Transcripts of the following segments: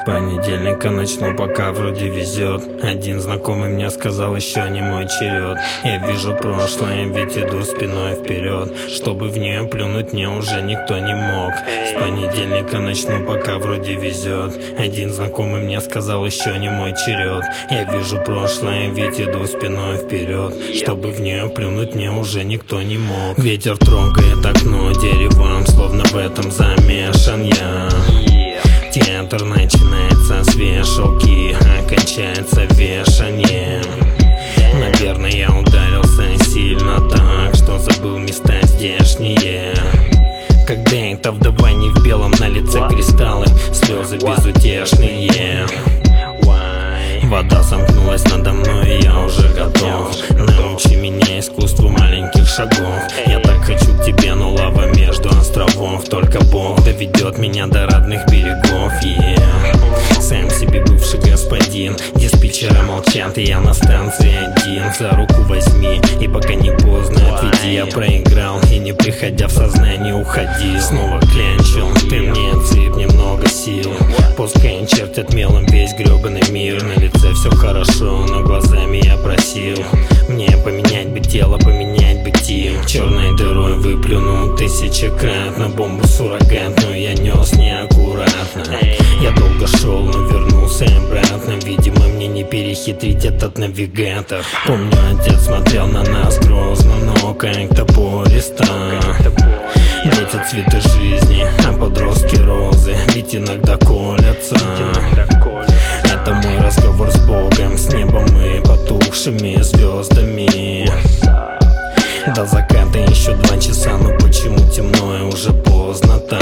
понедельника начну, пока вроде везет. Один знакомый мне сказал, еще не мой черед. Я вижу прошлое, ведь иду спиной вперед. Чтобы в нее плюнуть мне уже никто не мог. С понедельника начну, пока вроде везет. Один знакомый мне сказал, еще не мой черед. Я вижу прошлое, ведь иду спиной вперед. Чтобы в нее плюнуть мне уже никто не мог. Ветер трогает окно деревом, словно в этом замешан я. Театр начинается с вешалки, окончается вешанием. Наверное, я ударился сильно так, что забыл места здешние. Когда это вдова не в белом, на лице кристаллы, слезы безутешные. Вода сомкнулась надо мной, и я уже готов. Научи меня искусству маленьких шагов. Я так хочу к тебе, но лава между островов. Только Бог доведет меня до родных берегов, Сам себе бывший господин. Диспетчеры молчат, и я на станции один. За руку возьми, и пока не поздно отведи. Я проиграл, и не приходя в сознание уходил. Снова клянчил, ты мне отсыпь немного сил. Пускай чертят мелом весь гребаный мир. На лице все хорошо, но глазами я просил мне поменять бы тело, поменять бы тип. Черной дырой выплюнул тысячекратно бомбу суррогатную я нес неаккуратно. Я долго шел, но вернулся обратно. Видимо, мне не перехитрить этот навигатор. Помню, отец смотрел на нас грозно, но как-то пористо. Дети цветы жизни, а подростки розы, ведь иногда колятся. Это мой разговор с Богом, с небом и потухшими звездами. До заката еще 2 часа, но почему темно и уже поздно так?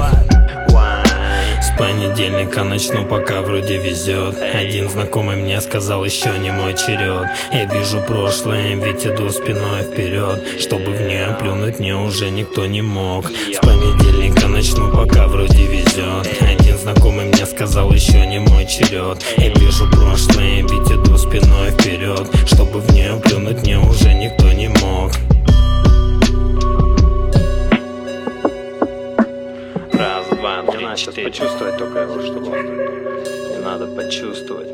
С понедельника начну, пока вроде везет. Один знакомый мне сказал, еще не мой черед. Я вижу прошлое, ведь иду спиной вперед. Чтобы в нее плюнуть мне уже никто не мог. С понедельника начну, пока вроде везет. Один знакомый мне сказал, еще не мой черед. Я вижу прошлое, ведь иду спиной вперед. Чтобы в нее плюнуть мне уже никто не мог. Раз, два, три, четыре. Почувствовать только его, чтобы не надо почувствовать.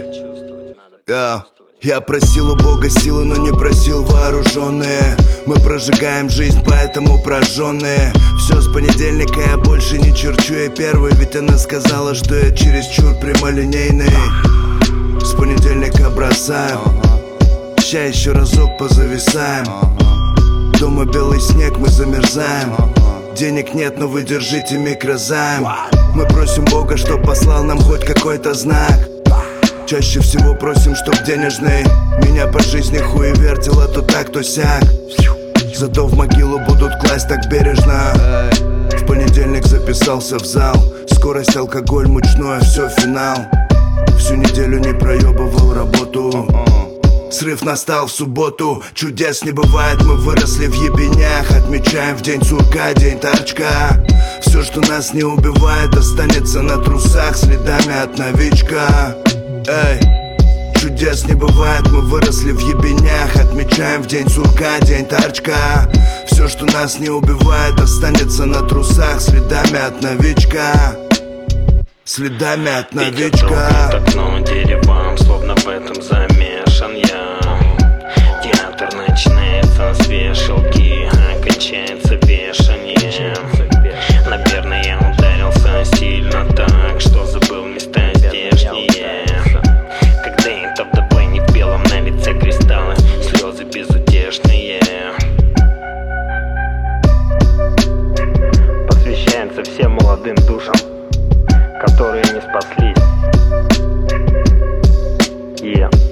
Я просил у Бога силы, но не просил вооруженные. Мы прожигаем жизнь, поэтому прожженные. Все с понедельника я больше не черчу, я первый. Ведь она сказала, что я чересчур прямолинейный. С понедельника бросаем, ща еще разок позависаем. Дома белый снег, мы замерзаем. Денег нет, но вы держите микрозайм. Мы просим Бога, чтоб послал нам хоть какой-то знак. Чаще всего просим, чтоб денежный меня по жизни хуевертило то так, то сяк. Зато в могилу будут класть так бережно. В понедельник записался в зал. Скорость, алкоголь, мучное, все финал. Всю неделю не проебывал работу. Срыв настал в субботу. Чудес не бывает, мы выросли в ебенях. Отмечаем в день сурка, день торчка. Все, что нас не убивает, останется на трусах следами от новичка. Чудес не бывает, мы выросли в ебенях. Отмечаем в день сурка, день торчка. Все, что нас не убивает, останется на трусах следами от новичка. Следами от новичка. Окно деревом, словно в этом замешан я. Театр начинается с вешалки, окончается вешанием. Наверное, я ударился сильно так, что забыл места здешние. Когда это вдова не в белом, на лице кристаллы, слезы безутешные. Посвящается всем молодым душам, которые не спаслись.